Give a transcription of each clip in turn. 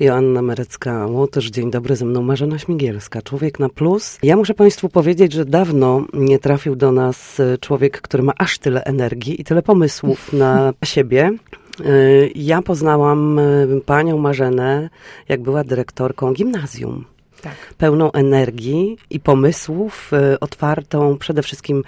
Joanna Merecka-Łotysz, dzień dobry, ze mną Marzena Śmigielska, Człowiek na Plus. Ja muszę Państwu powiedzieć, że dawno nie trafił do nas człowiek, który ma aż tyle energii i tyle pomysłów na siebie. Ja poznałam panią Marzenę, jak była dyrektorką gimnazjum. Tak. Pełną energii i pomysłów, otwartą przede wszystkim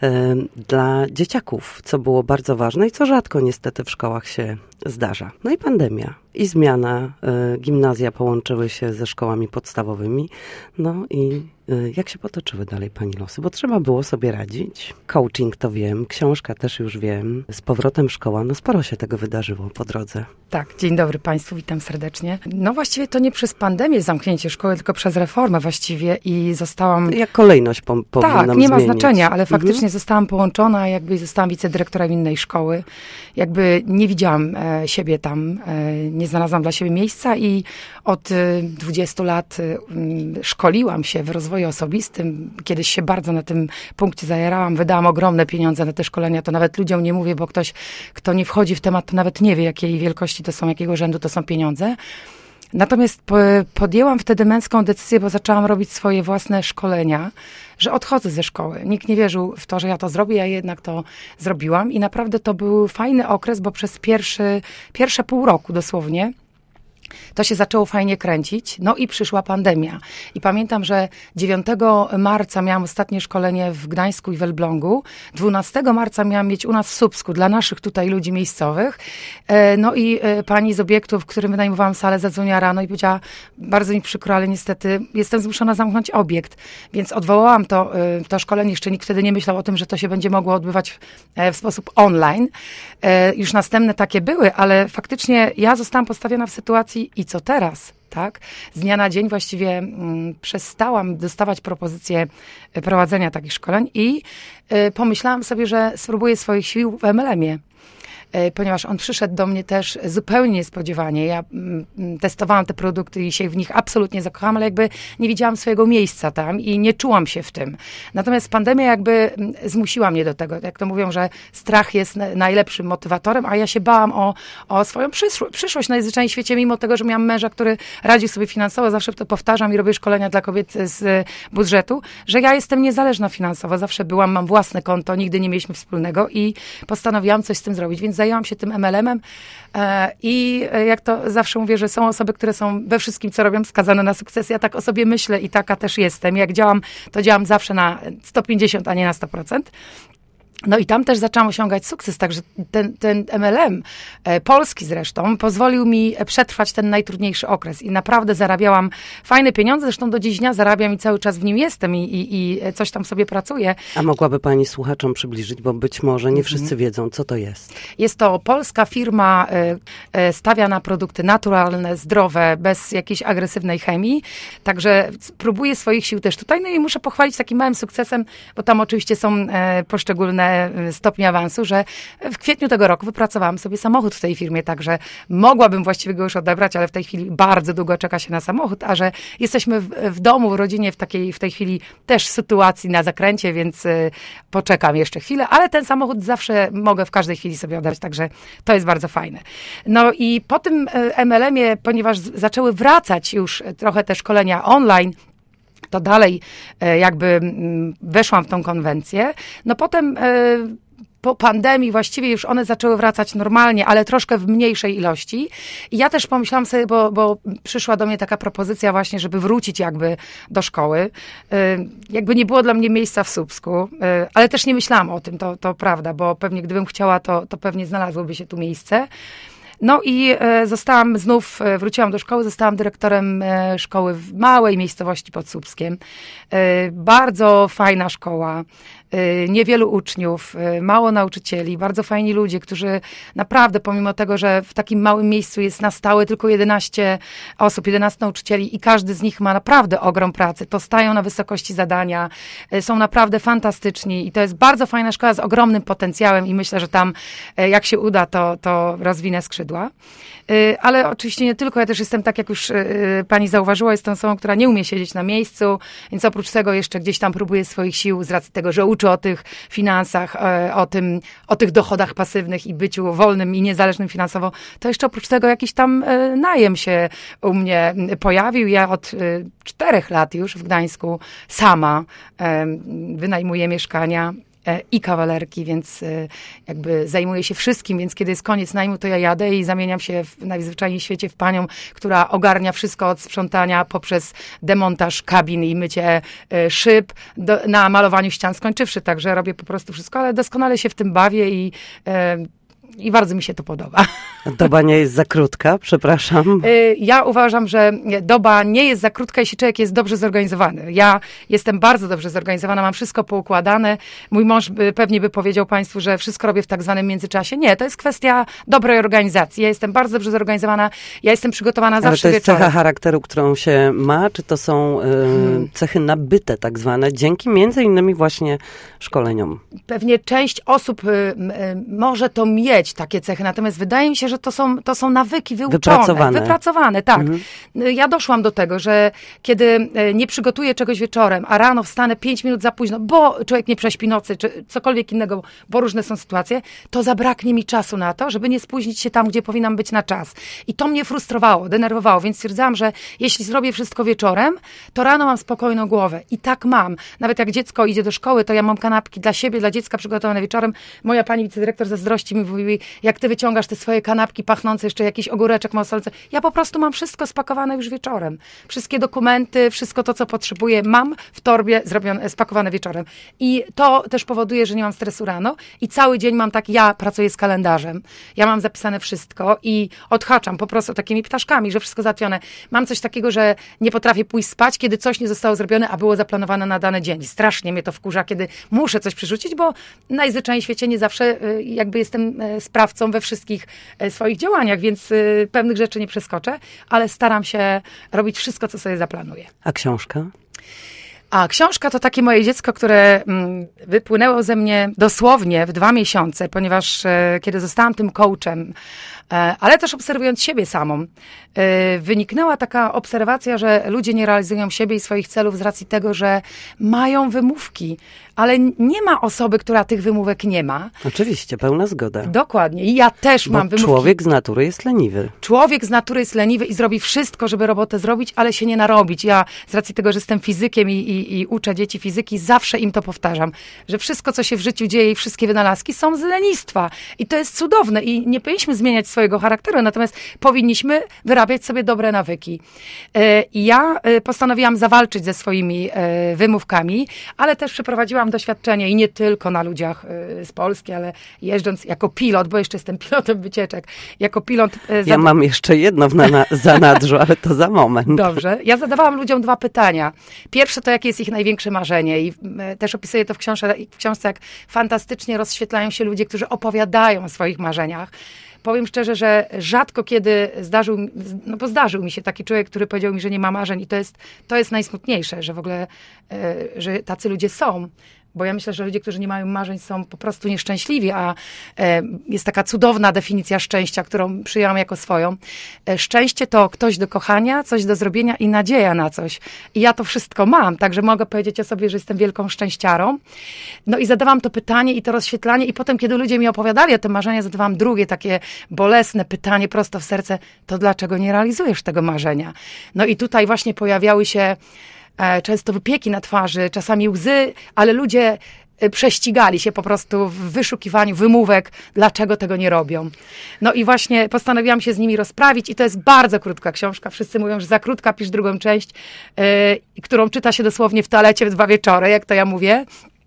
dla dzieciaków, co było bardzo ważne i co rzadko niestety w szkołach się zdarza. No i pandemia i zmiana. Gimnazja połączyły się ze szkołami podstawowymi. No i jak się potoczyły dalej pani losy? Bo trzeba było sobie radzić. Coaching to wiem, książka też już wiem. Z powrotem szkoła, no sporo się tego wydarzyło po drodze. Tak, dzień dobry Państwu, witam serdecznie. No właściwie to nie przez pandemię zamknięcie szkoły, tylko przez reformę właściwie i zostałam... Jak kolejność powinnam Tak, nie ma zmienić. znaczenia, ale faktycznie zostałam połączona, jakby zostałam wicedyrektorem innej szkoły. Jakby nie widziałam siebie tam, nie znalazłam dla siebie miejsca i od 20 lat szkoliłam się w rozwoju osobistym. Kiedyś się bardzo na tym punkcie zajarałam, wydałam ogromne pieniądze na te szkolenia, to nawet ludziom nie mówię, bo ktoś, kto nie wchodzi w temat, to nawet nie wie, jakiej wielkości to są, jakiego rzędu to są pieniądze. Natomiast podjęłam wtedy męską decyzję, bo zaczęłam robić swoje własne szkolenia, że odchodzę ze szkoły. Nikt nie wierzył w to, że ja to zrobię, ja jednak to zrobiłam i naprawdę to był fajny okres, bo przez pierwsze pół roku dosłownie to się zaczęło fajnie kręcić, no i przyszła pandemia. I pamiętam, że 9 marca miałam ostatnie szkolenie w Gdańsku i w Elblągu. 12 marca miałam mieć u nas w Słupsku dla naszych tutaj ludzi miejscowych. No i pani z obiektu, w którym wynajmowałam salę, zadzwoniła rano i powiedziała, bardzo mi przykro, ale niestety jestem zmuszona zamknąć obiekt. Więc odwołałam to szkolenie. Jeszcze nikt wtedy nie myślał o tym, że to się będzie mogło odbywać w sposób online. Już następne takie były, ale faktycznie ja zostałam postawiona w sytuacji i co teraz, tak? Z dnia na dzień właściwie przestałam dostawać propozycje prowadzenia takich szkoleń i pomyślałam sobie, że spróbuję swoich sił w MLM-ie. Ponieważ on przyszedł do mnie też zupełnie niespodziewanie. Ja testowałam te produkty i się w nich absolutnie zakochałam, ale jakby nie widziałam swojego miejsca tam i nie czułam się w tym. Natomiast pandemia jakby zmusiła mnie do tego. Jak to mówią, że strach jest najlepszym motywatorem, a ja się bałam o swoją przyszłość najzwyczajniej w świecie, mimo tego, że miałam męża, który radził sobie finansowo, zawsze to powtarzam i robię szkolenia dla kobiet z budżetu, że ja jestem niezależna finansowo. Zawsze mam własne konto, nigdy nie mieliśmy wspólnego i postanowiłam coś z tym zrobić, więc zajęłam się tym MLM-em i jak to zawsze mówię, że są osoby, które są we wszystkim, co robią, skazane na sukces. Ja tak o sobie myślę i taka też jestem. Jak działam, to działam zawsze na 150, a nie na 100%. No i tam też zaczęłam osiągać sukces, także ten MLM, polski zresztą, pozwolił mi przetrwać ten najtrudniejszy okres i naprawdę zarabiałam fajne pieniądze, zresztą do dziś dnia zarabiam i cały czas w nim jestem i coś tam sobie pracuję. A mogłaby pani słuchaczom przybliżyć, bo być może nie wszyscy wiedzą, co to jest. Jest to polska firma, stawia na produkty naturalne, zdrowe, bez jakiejś agresywnej chemii, także próbuję swoich sił też tutaj, no i muszę pochwalić takim małym sukcesem, bo tam oczywiście są poszczególne stopnie awansu, że w kwietniu tego roku wypracowałam sobie samochód w tej firmie, także mogłabym właściwie go już odebrać, ale w tej chwili bardzo długo czeka się na samochód, a że jesteśmy w domu, w rodzinie, w tej chwili też sytuacji na zakręcie, więc poczekam jeszcze chwilę, ale ten samochód zawsze mogę w każdej chwili sobie odebrać, także to jest bardzo fajne. No i po tym MLM-ie, ponieważ zaczęły wracać już trochę te szkolenia online, to dalej jakby weszłam w tą konwencję. No potem po pandemii właściwie już one zaczęły wracać normalnie, ale troszkę w mniejszej ilości. I ja też pomyślałam sobie, bo przyszła do mnie taka propozycja właśnie, żeby wrócić jakby do szkoły. Jakby nie było dla mnie miejsca w Słupsku, ale też nie myślałam o tym, to prawda, bo pewnie gdybym chciała, to pewnie znalazłoby się tu miejsce. No i wróciłam do szkoły, zostałam dyrektorem szkoły w małej miejscowości pod Słupskiem. Bardzo fajna szkoła, niewielu uczniów, mało nauczycieli, bardzo fajni ludzie, którzy naprawdę pomimo tego, że w takim małym miejscu jest na stałe tylko 11 osób, 11 nauczycieli i każdy z nich ma naprawdę ogrom pracy, to stają na wysokości zadania, są naprawdę fantastyczni i to jest bardzo fajna szkoła z ogromnym potencjałem i myślę, że tam jak się uda, to rozwinę skrzydła. skrzydła. Ale oczywiście nie tylko, ja też jestem, tak jak już pani zauważyła, jestem osobą, która nie umie siedzieć na miejscu, więc oprócz tego jeszcze gdzieś tam próbuję swoich sił z racji tego, że uczę o tych finansach, o tych dochodach pasywnych i byciu wolnym i niezależnym finansowo, to jeszcze oprócz tego jakiś tam najem się u mnie pojawił. Ja od 4 lat już w Gdańsku sama wynajmuję mieszkania i kawalerki, więc jakby zajmuję się wszystkim, więc kiedy jest koniec najmu, to ja jadę i zamieniam się najzwyczajniej w świecie w panią, która ogarnia wszystko od sprzątania poprzez demontaż kabin i mycie szyb, na malowaniu ścian skończywszy, także robię po prostu wszystko, ale doskonale się w tym bawię i bardzo mi się to podoba. Doba nie jest za krótka, przepraszam. Ja uważam, że doba nie jest za krótka, jeśli człowiek jest dobrze zorganizowany. Ja jestem bardzo dobrze zorganizowana, mam wszystko poukładane. Mój mąż pewnie by powiedział państwu, że wszystko robię w tak zwanym międzyczasie. Nie, to jest kwestia dobrej organizacji. Ja jestem bardzo dobrze zorganizowana, ja jestem przygotowana zawsze wieczorem. Ale to jest cecha charakteru, którą się ma, czy to są cechy nabyte tak zwane, dzięki między innymi właśnie szkoleniom? Pewnie część osób może to mieć takie cechy, natomiast wydaje mi się, że to są nawyki wyuczone. Wypracowane, tak. Ja doszłam do tego, że kiedy nie przygotuję czegoś wieczorem, a rano wstanę 5 minut za późno, bo człowiek nie prześpi nocy, czy cokolwiek innego, bo różne są sytuacje, to zabraknie mi czasu na to, żeby nie spóźnić się tam, gdzie powinnam być na czas. I to mnie frustrowało, denerwowało, więc stwierdzałam, że jeśli zrobię wszystko wieczorem, to rano mam spokojną głowę. I tak mam. Nawet jak dziecko idzie do szkoły, to ja mam kanapki dla siebie, dla dziecka przygotowane wieczorem. Moja pani wicedyrektor zazdrości mi mówi, jak ty wyciągasz te swoje kanapki pachnące, jeszcze jakiś ogóreczek masolce. Ja po prostu mam wszystko spakowane już wieczorem. Wszystkie dokumenty, wszystko to, co potrzebuję, mam w torbie spakowane wieczorem. I to też powoduje, że nie mam stresu rano i cały dzień mam tak, ja pracuję z kalendarzem. Ja mam zapisane wszystko i odhaczam po prostu takimi ptaszkami, że wszystko załatwione. Mam coś takiego, że nie potrafię pójść spać, kiedy coś nie zostało zrobione, a było zaplanowane na dany dzień. Strasznie mnie to wkurza, kiedy muszę coś przerzucić, bo najzwyczajniej w świecie nie zawsze jakby jestem sprawcą we wszystkich swoich działaniach, więc pewnych rzeczy nie przeskoczę, ale staram się robić wszystko, co sobie zaplanuję. A książka? A książka to takie moje dziecko, które wypłynęło ze mnie dosłownie w 2 miesiące, ponieważ kiedy zostałam tym coachem, ale też obserwując siebie samą, wyniknęła taka obserwacja, że ludzie nie realizują siebie i swoich celów z racji tego, że mają wymówki, ale nie ma osoby, która tych wymówek nie ma. Oczywiście, pełna zgoda. Dokładnie. I ja też mam wymówki. Człowiek z natury jest leniwy. Człowiek z natury jest leniwy i zrobi wszystko, żeby robotę zrobić, ale się nie narobić. Ja z racji tego, że jestem fizykiem i uczę dzieci fizyki, zawsze im to powtarzam, że wszystko, co się w życiu dzieje i wszystkie wynalazki są z lenistwa. I to jest cudowne i nie powinniśmy zmieniać swojego charakteru, natomiast powinniśmy wyrabiać sobie dobre nawyki. I ja postanowiłam zawalczyć ze swoimi wymówkami, ale też przeprowadziłam doświadczenie i nie tylko na ludziach z Polski, ale jeżdżąc jako pilot, bo jeszcze jestem pilotem wycieczek, jako pilot... Ja mam jeszcze jedno zanadrzu, ale to za moment. Dobrze. Ja zadawałam ludziom 2 pytania. Pierwsze to, jakie jest ich największe marzenie i też opisuję to w książce, jak fantastycznie rozświetlają się ludzie, którzy opowiadają o swoich marzeniach. Powiem szczerze, że rzadko kiedy zdarzył mi się taki człowiek, który powiedział mi, że nie ma marzeń i to jest najsmutniejsze, że w ogóle, że tacy ludzie są. Bo ja myślę, że ludzie, którzy nie mają marzeń, są po prostu nieszczęśliwi, a jest taka cudowna definicja szczęścia, którą przyjęłam jako swoją. Szczęście to ktoś do kochania, coś do zrobienia i nadzieja na coś. I ja to wszystko mam, także mogę powiedzieć o sobie, że jestem wielką szczęściarą. No i zadawałam to pytanie i to rozświetlanie i potem, kiedy ludzie mi opowiadali o tym marzeniu, zadawałam drugie takie bolesne pytanie prosto w serce, to dlaczego nie realizujesz tego marzenia? No i tutaj właśnie pojawiały się często wypieki na twarzy, czasami łzy, ale ludzie prześcigali się po prostu w wyszukiwaniu wymówek, dlaczego tego nie robią. No i właśnie postanowiłam się z nimi rozprawić i to jest bardzo krótka książka. Wszyscy mówią, że za krótka, pisz drugą część, którą czyta się dosłownie w toalecie w 2 wieczory, jak to ja mówię,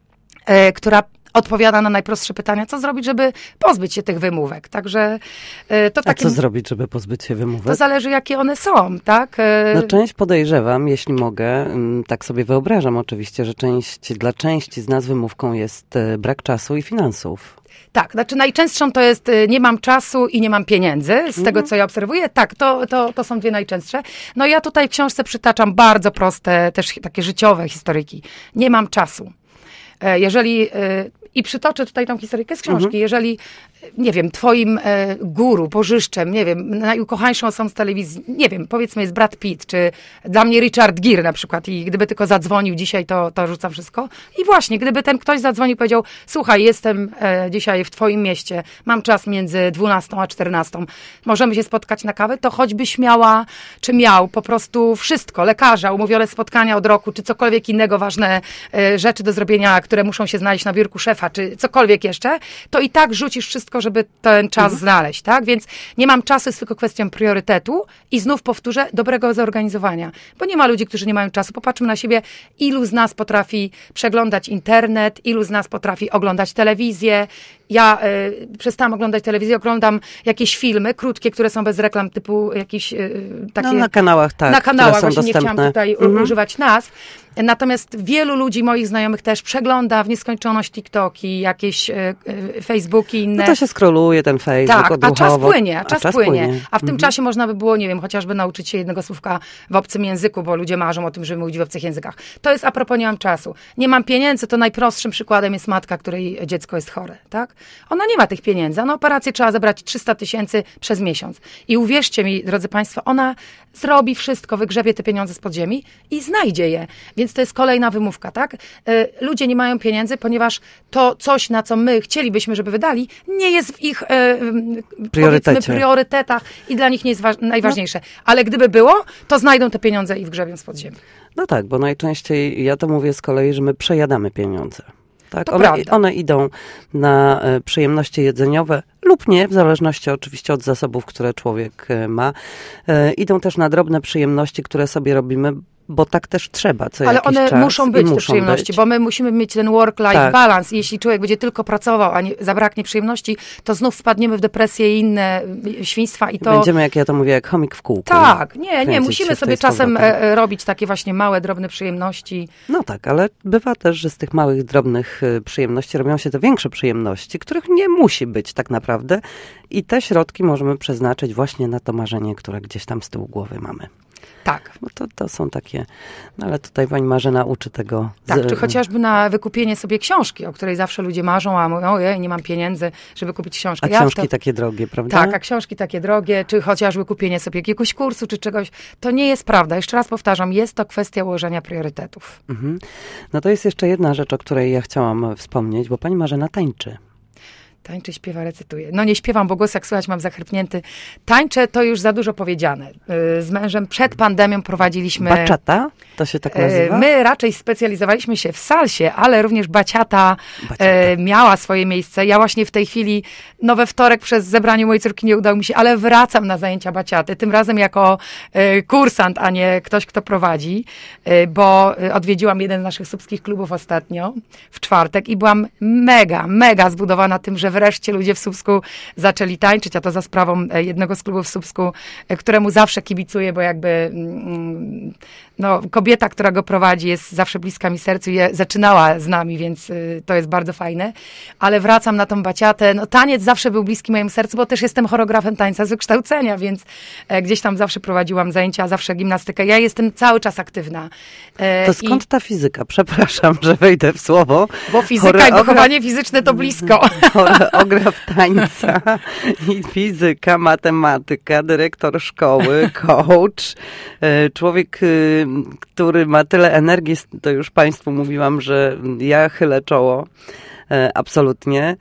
która odpowiada na najprostsze pytania, co zrobić, żeby pozbyć się tych wymówek. Także to takie... A co zrobić, żeby pozbyć się wymówek? To zależy, jakie one są, tak? No część podejrzewam, jeśli mogę, tak sobie wyobrażam oczywiście, że dla części z nas wymówką jest brak czasu i finansów. Tak, znaczy najczęstszą to jest nie mam czasu i nie mam pieniędzy, z tego co ja obserwuję. Tak, to są 2 najczęstsze. No ja tutaj w książce przytaczam bardzo proste, też takie życiowe historyki. Nie mam czasu. Jeżeli I przytoczę tutaj tą historyjkę z książki. Jeżeli, nie wiem, twoim guru, bożyszczem, nie wiem, najukochańszą osobą z telewizji, nie wiem, powiedzmy jest Brad Pitt, czy dla mnie Richard Gere na przykład i gdyby tylko zadzwonił dzisiaj, to rzucam wszystko. I właśnie, gdyby ten ktoś zadzwonił i powiedział, słuchaj, jestem dzisiaj w twoim mieście, mam czas między 12 a 14, możemy się spotkać na kawę, to choćbyś miała, czy miał po prostu wszystko, lekarza, umówione spotkania od roku, czy cokolwiek innego, ważne rzeczy do zrobienia, które muszą się znaleźć na biurku szefa, czy cokolwiek jeszcze, to i tak rzucisz wszystko, żeby ten czas znaleźć, tak? Więc nie mam czasu, jest tylko kwestią priorytetu i znów powtórzę, dobrego zorganizowania. Bo nie ma ludzi, którzy nie mają czasu. Popatrzmy na siebie, ilu z nas potrafi przeglądać internet, ilu z nas potrafi oglądać telewizję. Ja przestałam oglądać telewizję, oglądam jakieś filmy krótkie, które są bez reklam, typu jakieś takie... No, na kanałach, tak. Na kanałach, które są właśnie dostępne. nie chciałam tutaj używać nazw. Natomiast wielu ludzi, moich znajomych też, przegląda w nieskończoność TikToki, jakieś Facebooki inne. No to się scrolluje ten Facebook tak, odruchowo. A czas płynie. A w tym czasie można by było, nie wiem, chociażby nauczyć się jednego słówka w obcym języku, bo ludzie marzą o tym, żeby mówić w obcych językach. To jest a propos nie mam czasu. Nie mam pieniędzy, to najprostszym przykładem jest matka, której dziecko jest chore, tak? Ona nie ma tych pieniędzy, a na operację trzeba zebrać 300 000 przez miesiąc. I uwierzcie mi, drodzy Państwo, ona zrobi wszystko, wygrzebie te pieniądze z podziemi i znajdzie je. Więc to jest kolejna wymówka, tak? Ludzie nie mają pieniędzy, to coś, na co my chcielibyśmy, żeby wydali, nie jest w ich priorytetach i dla nich nie jest najważniejsze. Ale gdyby było, to znajdą te pieniądze i wgrzebią z podziemi. No tak, bo najczęściej, ja to mówię z kolei, że my przejadamy pieniądze. Tak, one idą na przyjemności jedzeniowe lub nie, w zależności oczywiście od zasobów, które człowiek ma. Idą też na drobne przyjemności, które sobie robimy, bo tak też trzeba co jakiś czas. Ale one muszą być te przyjemności, bo my musimy mieć ten work-life balance. Jeśli człowiek będzie tylko pracował, a nie zabraknie przyjemności, to znów wpadniemy w depresję i inne świństwa i to... Będziemy, jak ja to mówię, jak chomik w kółku. Tak, nie, musimy sobie czasem robić takie właśnie małe, drobne przyjemności. No tak, ale bywa też, że z tych małych, drobnych przyjemności robią się te większe przyjemności, których nie musi być tak naprawdę i te środki możemy przeznaczyć właśnie na to marzenie, które gdzieś tam z tyłu głowy mamy. Tak. Bo to są takie, no ale tutaj pani Marzena uczy tego. Tak, czy chociażby na wykupienie sobie książki, o której zawsze ludzie marzą, a mówią, ojej, nie mam pieniędzy, żeby kupić książkę. A książki takie drogie, prawda? Tak, a książki takie drogie, czy chociażby kupienie sobie jakiegoś kursu, czy czegoś. To nie jest prawda. Jeszcze raz powtarzam, jest to kwestia ułożenia priorytetów. No to jest jeszcze jedna rzecz, o której ja chciałam wspomnieć, bo pani Marzena tańczy. Tańczy, śpiewa, recytuje. No nie śpiewam, bo głos jak słychać mam zachrypnięty. Tańczę, to już za dużo powiedziane. Z mężem przed pandemią prowadziliśmy... Baciata? To się tak nazywa? My raczej specjalizowaliśmy się w salsie, ale również baciata miała swoje miejsce. Ja właśnie w tej chwili, we wtorek przez zebranie mojej córki nie udało mi się, ale wracam na zajęcia baciaty. Tym razem jako kursant, a nie ktoś, kto prowadzi, bo odwiedziłam jeden z naszych słupskich klubów ostatnio, w czwartek i byłam mega zbudowana tym, że wreszcie ludzie w Słupsku zaczęli tańczyć, a to za sprawą jednego z klubów w Słupsku, któremu zawsze kibicuję, bo jakby kobieta, która go prowadzi, jest zawsze bliska mi sercu i zaczynała z nami, więc to jest bardzo fajne. Ale wracam na tą baciatę. Taniec zawsze był bliski mojemu sercu, bo też jestem choreografem tańca z wykształcenia, więc gdzieś tam zawsze prowadziłam zajęcia, zawsze gimnastykę. Ja jestem cały czas aktywna. To skąd ta fizyka? Przepraszam, że wejdę w słowo. Bo fizyka i wychowanie fizyczne to blisko. Choreograf tańca i fizyka, matematyka, dyrektor szkoły, coach, człowiek, który ma tyle energii, to już Państwu mówiłam, że ja chylę czoło. Absolutnie.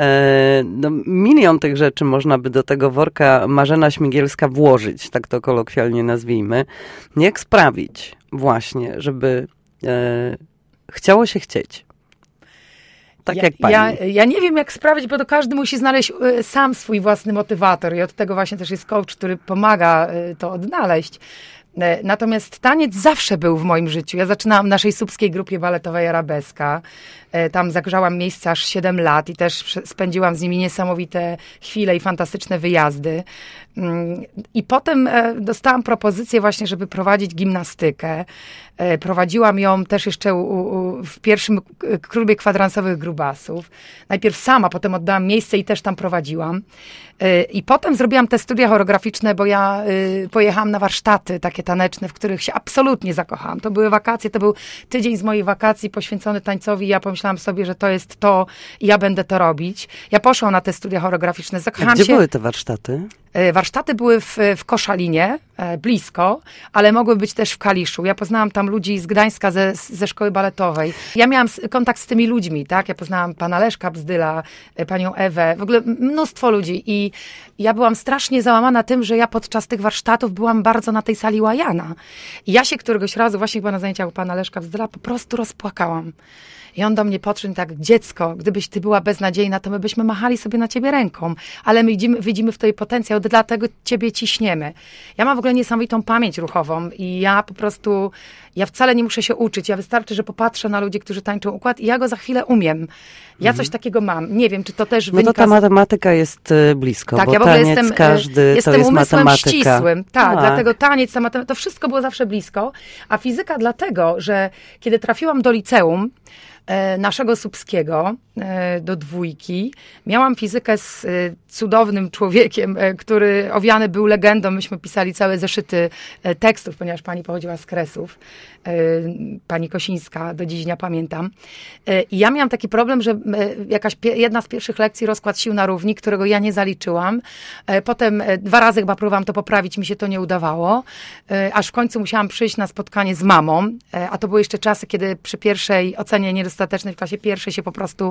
Milion tych rzeczy można by do tego worka Marzena Śmigielska włożyć, tak to kolokwialnie nazwijmy. Jak sprawić właśnie, żeby chciało się chcieć. Tak jak pani. Ja nie wiem, jak sprawić, bo to każdy musi znaleźć sam swój własny motywator i od tego właśnie też jest coach, który pomaga to odnaleźć. Natomiast taniec zawsze był w moim życiu. Ja zaczynałam w naszej słupskiej grupie baletowej Arabeska. Tam zagrzałam miejsce aż 7 lat i też spędziłam z nimi niesamowite chwile i fantastyczne wyjazdy. I potem dostałam propozycję właśnie, żeby prowadzić gimnastykę. Prowadziłam ją też jeszcze w pierwszym klubie kwadransowych grubasów. Najpierw sama, potem oddałam miejsce i też tam prowadziłam. I potem zrobiłam te studia choreograficzne, bo ja pojechałam na warsztaty, takie taneczne, w których się absolutnie zakochałam. To były wakacje, to był tydzień z mojej wakacji poświęcony tańcowi i ja pomyślałam sobie, że to jest to i ja będę to robić. Ja poszłam na te studia choreograficzne, zakochałam się. Gdzie były te warsztaty? Warsztaty były w Koszalinie, blisko, ale mogły być też w Kaliszu. Ja poznałam tam ludzi z Gdańska, ze szkoły baletowej. Ja miałam kontakt z tymi ludźmi, tak? Ja poznałam pana Leszka Bzdyla, panią Ewę, w ogóle mnóstwo ludzi i ja byłam strasznie załamana tym, że ja podczas tych warsztatów byłam bardzo na tej sali łajana. I ja się któregoś razu, właśnie chyba na zajęciach u pana Leszka Bzdyla, po prostu rozpłakałam. I on do mnie podszedł tak, dziecko, gdybyś ty była beznadziejna, to my byśmy machali sobie na ciebie ręką, ale my widzimy w tobie potencjał, dlatego ciebie ciśniemy. Ja mam w ogóle niesamowitą pamięć ruchową i ja po prostu, ja wcale nie muszę się uczyć, ja wystarczy, że popatrzę na ludzi, którzy tańczą układ i ja go za chwilę umiem. Ja coś takiego mam. Nie wiem, czy to też wynika... No to ta matematyka jest blisko, tak, bo ja w ogóle taniec jestem, każdy jestem to jest umysłem matematyka. ścisłym. Tak, dlatego taniec, ta matematyka, to wszystko było zawsze blisko. A fizyka dlatego, że kiedy trafiłam do liceum, naszego Słupskiego do 2. Miałam fizykę z cudownym człowiekiem, który owiany był legendą. Myśmy pisali całe zeszyty tekstów, ponieważ pani pochodziła z Kresów. Pani Kosińska, do dziś dnia pamiętam. I ja miałam taki problem, że jedna z pierwszych lekcji rozkład sił na równi, którego ja nie zaliczyłam. Potem 2 razy chyba próbowałam to poprawić, mi się to nie udawało. Aż w końcu musiałam przyjść na spotkanie z mamą, a to były jeszcze czasy, kiedy przy pierwszej ocenie niedostatecznej w klasie pierwszej się po prostu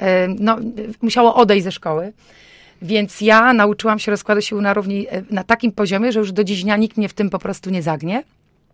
musiało odejść ze szkoły. Więc ja nauczyłam się rozkładu sił na równi na takim poziomie, że już do dziś dnia nikt mnie w tym po prostu nie zagnie.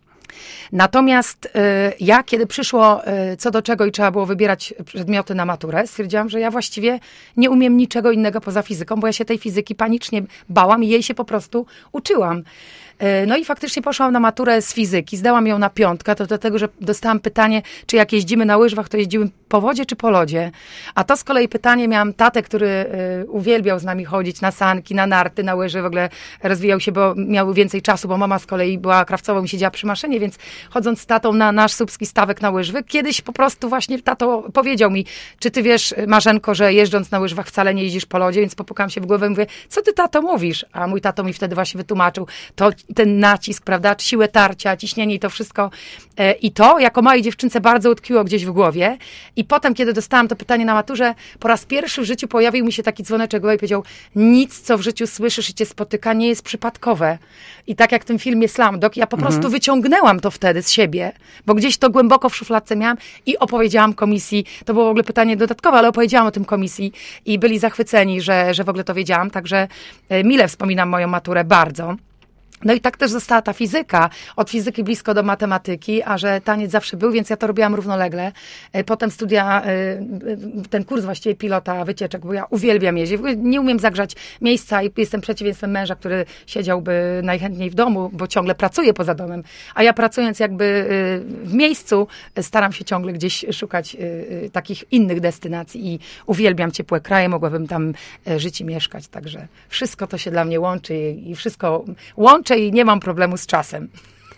Natomiast ja, kiedy przyszło co do czego i trzeba było wybierać przedmioty na maturę, stwierdziłam, że ja właściwie nie umiem niczego innego poza fizyką, bo ja się tej fizyki panicznie bałam i jej się po prostu uczyłam. No i faktycznie poszłam na maturę z fizyki, zdałam ją na 5, to dlatego, że dostałam pytanie, czy jak jeździmy na łyżwach, to jeździmy po wodzie czy po lodzie. A to z kolei pytanie miałam tatę, który uwielbiał z nami chodzić na sanki, na narty, na łyży, w ogóle rozwijał się, bo miał więcej czasu, bo mama z kolei była krawcową i siedziała przy maszynie, więc chodząc z tatą na nasz słupski stawek na łyżwy, kiedyś po prostu właśnie tato powiedział mi, czy ty wiesz, Marzenko, że jeżdżąc na łyżwach wcale nie jeździsz po lodzie, więc popukałam się w głowę i mówię, co ty, tato, mówisz? A mój tato mi wtedy właśnie wytłumaczył, to ten nacisk, prawda, siłę tarcia, ciśnienie i to wszystko. I to jako małej dziewczynce bardzo utkwiło gdzieś w głowie. I potem, kiedy dostałam to pytanie na maturze, po raz pierwszy w życiu pojawił mi się taki dzwoneczek i powiedział, nic, co w życiu słyszysz i cię spotyka, nie jest przypadkowe. I tak jak w tym filmie Slumdog, ja po prostu wyciągnęłam to wtedy z siebie, bo gdzieś to głęboko w szufladce miałam i opowiedziałam komisji. To było w ogóle pytanie dodatkowe, ale opowiedziałam o tym komisji i byli zachwyceni, że w ogóle to wiedziałam. Także mile wspominam moją maturę bardzo. No i tak też została ta fizyka, od fizyki blisko do matematyki, a że taniec zawsze był, więc ja to robiłam równolegle. Potem studia, ten kurs właściwie pilota wycieczek, bo ja uwielbiam jeździć. Nie umiem zagrzać miejsca i jestem przeciwieństwem męża, który siedziałby najchętniej w domu, bo ciągle pracuje poza domem. A ja pracując jakby w miejscu, staram się ciągle gdzieś szukać takich innych destynacji i uwielbiam ciepłe kraje, mogłabym tam żyć i mieszkać. Także wszystko to się dla mnie łączy i wszystko łączy i nie mam problemu z czasem.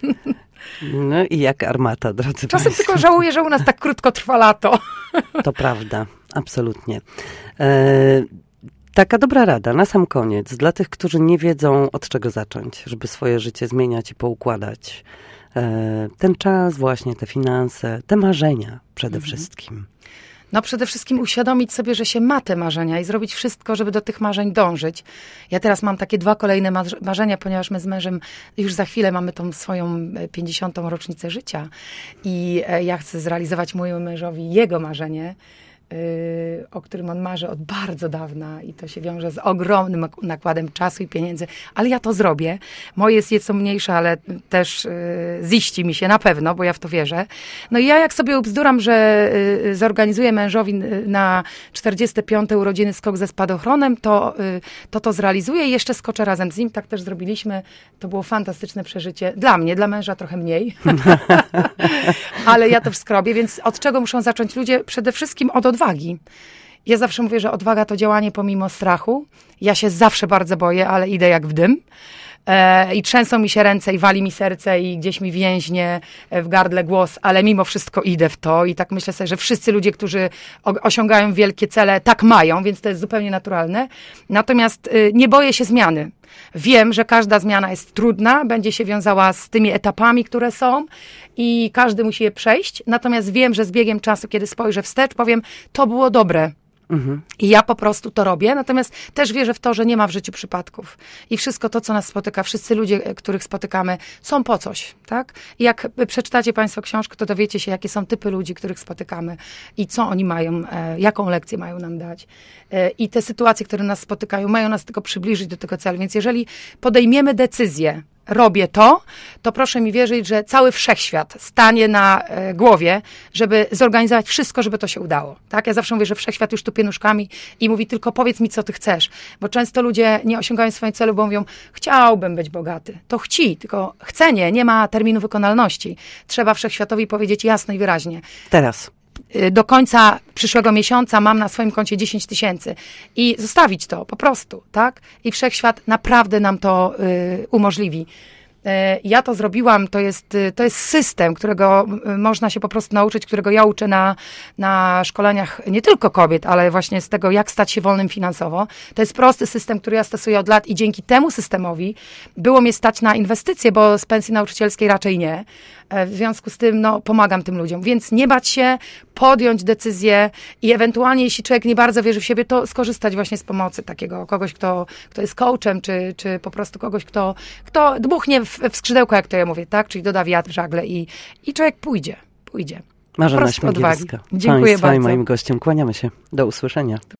No i jak armata, drodzy Czasem państwo. tylko żałuję, że u nas tak krótko trwa lato. To prawda, absolutnie. Taka dobra rada na sam koniec dla tych, którzy nie wiedzą od czego zacząć, żeby swoje życie zmieniać i poukładać. Ten czas właśnie, te finanse, te marzenia przede wszystkim. No przede wszystkim uświadomić sobie, że się ma te marzenia i zrobić wszystko, żeby do tych marzeń dążyć. Ja teraz mam takie 2 kolejne marzenia, ponieważ my z mężem już za chwilę mamy tą swoją 50. rocznicę życia i ja chcę zrealizować mojemu mężowi jego marzenie, o którym on marzy od bardzo dawna i to się wiąże z ogromnym nakładem czasu i pieniędzy, ale ja to zrobię. Moje jest nieco mniejsze, ale też ziści mi się na pewno, bo ja w to wierzę. No i ja jak sobie ubzduram, że zorganizuję mężowi na 45. urodziny skok ze spadochronem, to zrealizuję i jeszcze skoczę razem z nim. Tak też zrobiliśmy. To było fantastyczne przeżycie. Dla mnie, dla męża trochę mniej. Ale ja to wszystko robię, więc od czego muszą zacząć ludzie? Przede wszystkim od odwagi. Ja zawsze mówię, że odwaga to działanie pomimo strachu. Ja się zawsze bardzo boję, ale idę jak w dym. i trzęsą mi się ręce i wali mi serce i gdzieś mi więźnie w gardle głos, ale mimo wszystko idę w to i tak myślę sobie, że wszyscy ludzie, którzy osiągają wielkie cele, tak mają, więc to jest zupełnie naturalne. Natomiast nie boję się zmiany. Wiem, że każda zmiana jest trudna, będzie się wiązała z tymi etapami, które są i każdy musi je przejść. Natomiast wiem, że z biegiem czasu, kiedy spojrzę wstecz, powiem, to było dobre. I ja po prostu to robię, natomiast też wierzę w to, że nie ma w życiu przypadków. I wszystko to, co nas spotyka, wszyscy ludzie, których spotykamy, są po coś, tak? I jak przeczytacie Państwo książkę, to dowiecie się, jakie są typy ludzi, których spotykamy i co oni mają, jaką lekcję mają nam dać. I te sytuacje, które nas spotykają, mają nas tylko przybliżyć do tego celu. Więc jeżeli podejmiemy decyzję, robię to, to proszę mi wierzyć, że cały wszechświat stanie na głowie, żeby zorganizować wszystko, żeby to się udało. Tak? Ja zawsze mówię, że wszechświat już tupie nóżkami i mówi tylko powiedz mi, co ty chcesz. Bo często ludzie nie osiągają swoich celów, bo mówią, chciałbym być bogaty. To tylko chcenie, nie ma terminu wykonalności. Trzeba wszechświatowi powiedzieć jasno i wyraźnie. Teraz. Do końca przyszłego miesiąca mam na swoim koncie 10 000 i zostawić to po prostu, tak? I wszechświat naprawdę nam to umożliwi. Ja to zrobiłam, to jest system, którego można się po prostu nauczyć, którego ja uczę na szkoleniach nie tylko kobiet, ale właśnie z tego, jak stać się wolnym finansowo. To jest prosty system, który ja stosuję od lat i dzięki temu systemowi było mnie stać na inwestycje, bo z pensji nauczycielskiej raczej nie. W związku z tym, pomagam tym ludziom. Więc nie bać się, podjąć decyzję i ewentualnie, jeśli człowiek nie bardzo wierzy w siebie, to skorzystać właśnie z pomocy takiego kogoś, kto jest coachem, czy po prostu kogoś, kto dmuchnie w skrzydełko, jak to ja mówię, tak? Czyli doda wiatr w żagle i człowiek pójdzie. Marzena Śmigielska. Dziękuję bardzo. Moim gościem. Kłaniamy się. Do usłyszenia.